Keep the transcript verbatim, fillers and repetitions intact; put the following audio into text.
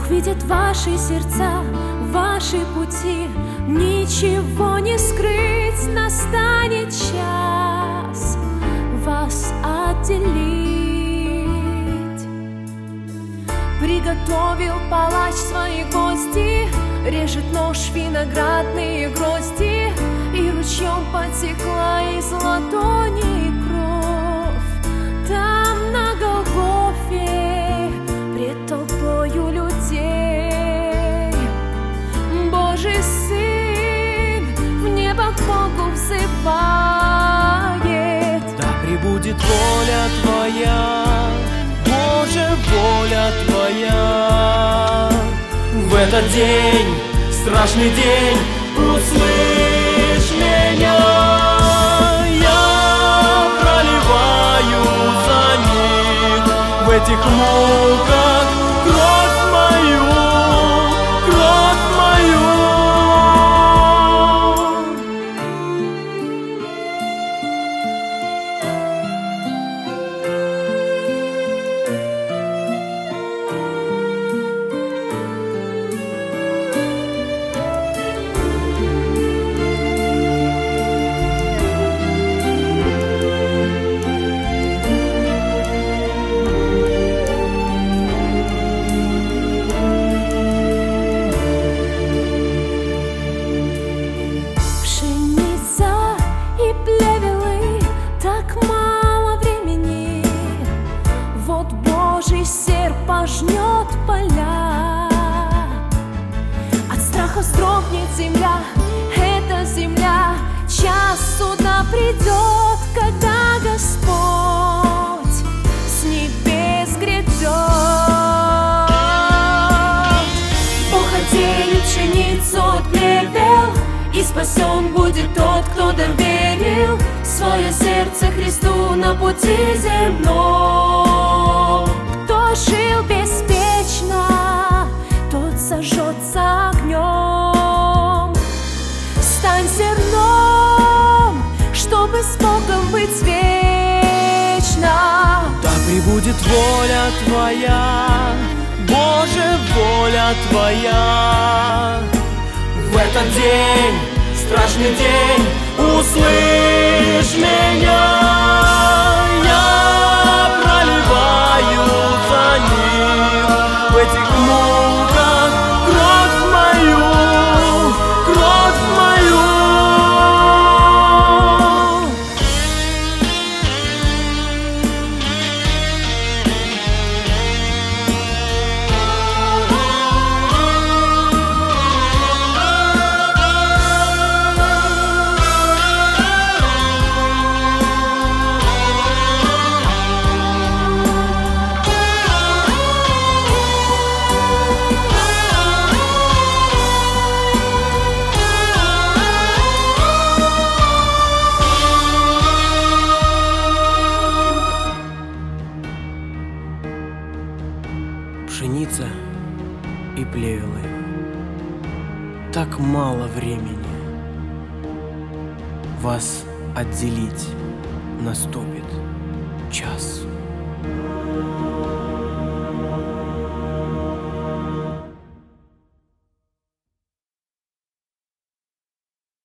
Бог видит ваши сердца, ваши пути, ничего не скрыть, настанет час вас отделить. Приготовил палач свои кости, режет нож виноградные грозди, и ручьем потекла из ладони кровь. Там на Голгофе пред толпою людей Божий Сын в небо к Богу взывает. Да пребудет воля Твоя, Боже, воля Твоя. В этот день, страшный день, услышь меня. Я проливаю за них в этих муках кровь мою, кровь мою. Пожнет поля, от страха вздрогнет земля. Эта земля, час суда придет, когда Господь с небес грядет. Бог отделит пшеницу от плевел, и спасен будет тот, кто доверил свое сердце Христу на пути земном. Жил беспечно, тот сожжется огнем. Стань зерном, чтобы с Богом быть вечно. Да пребудет воля Твоя, Боже, воля Твоя. В этот день, страшный день, услышь меня. Я проливаю за них в этих муках кровь мою, кровь мою. Пшеница и плевелы. Так мало времени. Вас отделить наступит час.